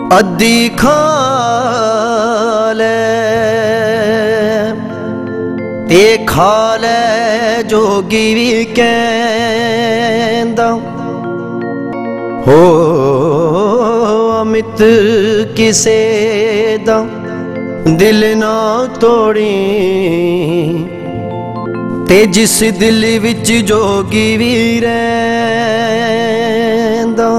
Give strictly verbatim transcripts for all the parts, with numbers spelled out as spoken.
अद्धी खा ले ते खा ले जोगी भी कहंदा हो अमित किसे दा दिल ना तोड़ी ते जिस दिल विच जोगी भी रहिंदा।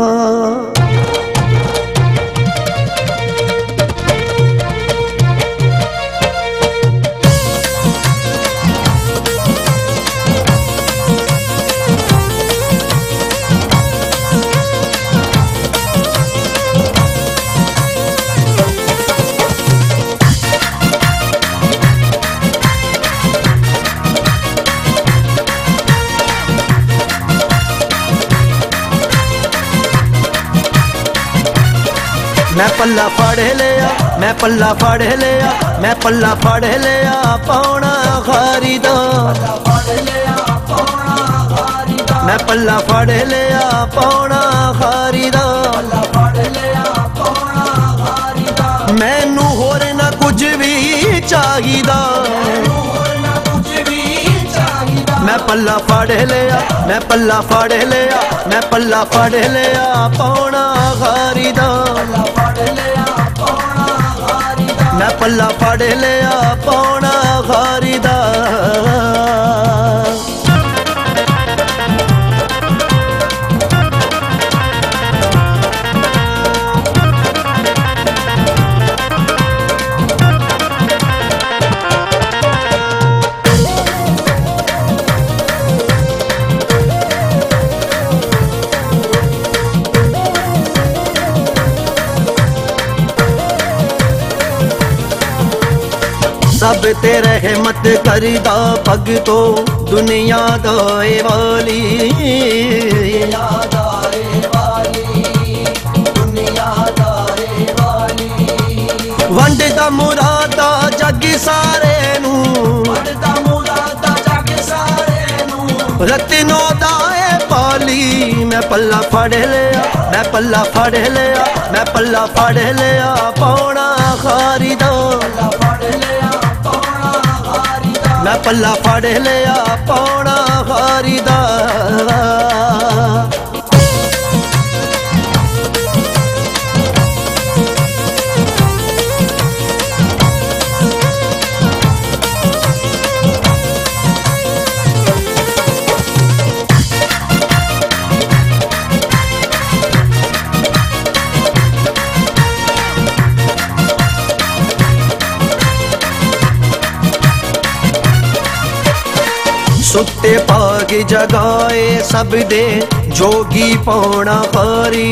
मैं पल्ला फड़ लिया मैं पल्ला फड़ लिया मैं पल्ला फड़ लिया पौना खारीदा। मैं पल्ला फड़ लिया पौना खारीदा। मैनू होर ना कुछ भी चाहिदा। मैं पल्ला फड़ लिया मैं पल्ला फड़ लिया मैं पल्ला फड़ लिया पौना खारीदा। मैं पल्ला फड़ लिया पौना खारीदा। सब ते रहमत करदा भगतो दुनिया दाए वाली। वंडदा मुरादा जग सारे नू रत्नो दाए पाली। मैं पल्ला फड़ लिया मैं पल्ला फड़ लिया मैं पल्ला फड़ लिया पौना खारीदा। मैं पल्ला फड़ लिया पौना खारीदा। सुते पाग जगाए सब दे जोगी पौना खारी।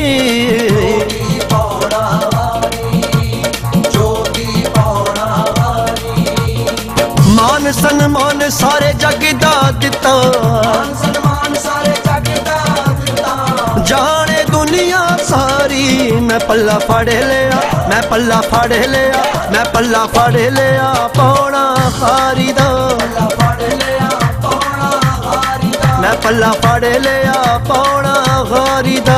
मान सन्मान सारे जग दा दिता। जाने दुनिया सारी। मैं पल्ला फड़ लिया मैं पल्ला फड़ लिया मैं पल्ला फड़ लिया पौना खारीदा। मैं पल्ला फड़ लिया पौना खारीदा।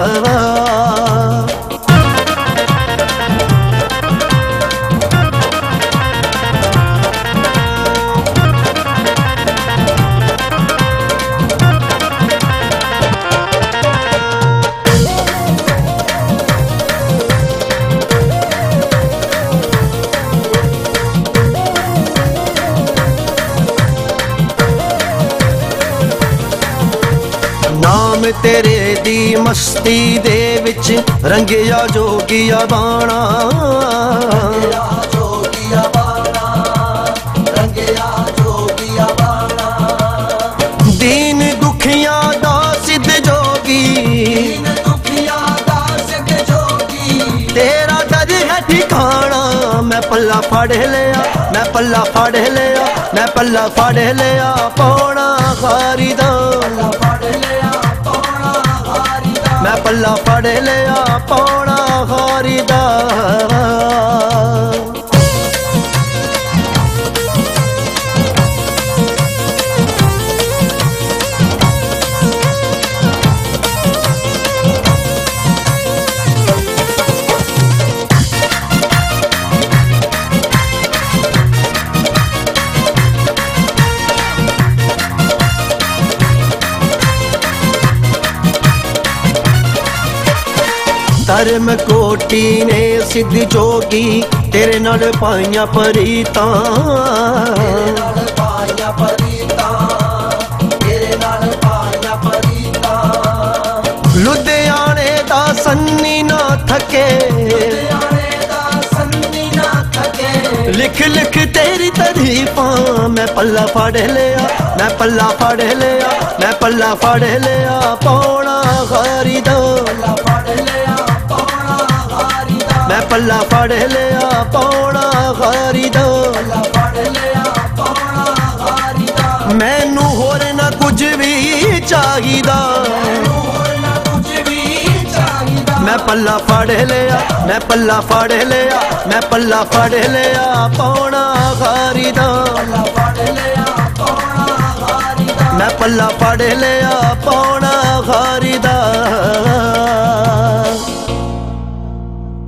नाम तेरे दी मस्ती दे विच रंगिया जोगिया बाणा। दीन दुखिया दा सिद्ध जोगी। तेरा दर है ठिकाना। मैं पल्ला फड़ लिया मैं पल्ला फड़ लिया मैं पल्ला फड़ लिया पौना खारीदा। मैं पल्ला फड़ लिया पौना खारीदा। ਧਰਮ ਕੋਟੀ ਨੇ ਸਿੱਧ ਜੋਗੀ ਤੇਰੇ ਨਾਲ ਪਾਈਆਂ ਪਰੀਤਾਂ, ਤੇਰੇ ਨਾਲ ਪਾਈਆਂ ਪਰੀਤਾਂ, ਤੇਰੇ ਨਾਲ ਪਾਈਆਂ ਪਰੀਤਾਂ। ਲੁਧਿਆਣੇ ਦਾ ਸੰਨੀ ਨਾ ਥਕੇ, ਲੁਧਿਆਣੇ ਦਾ ਸੰਨੀ ਨਾ ਥਕੇ, ਲਿਖ ਲਿਖ ਤੇਰੀ ਤਾਰੀਫਾਂ। ਮੈਂ ਪੱਲਾ ਫੜ ਲਿਆ, ਮੈਂ ਪੱਲਾ ਫੜ ਲਿਆ, ਮੈਂ ਪੱਲਾ ਫੜ ਲਿਆ ਪੌਣਾ ਖਾਰੀ ਦਾ, ਮੈਂ ਪੱਲਾ ਫੜ ਲਿਆ ਪੌਣਾ ਖਾਰੀ ਦਾ। ਮੈਨੂੰ ਹੋਰ ਨਾ ਕੁਝ ਵੀ ਚਾਹੀਦਾ, ਮੈਂ ਪੱਲਾ ਫੜ ਲਿਆ, ਮੈਂ ਪੱਲਾ ਫੜ ਲਿਆ, ਮੈਂ ਪੱਲਾ ਫੜ ਲਿਆ ਪੌਣਾ ਖਾਰੀ ਦਾ, ਮੈਂ ਪੱਲਾ ਫੜ ਲਿਆ ਪੌਣਾ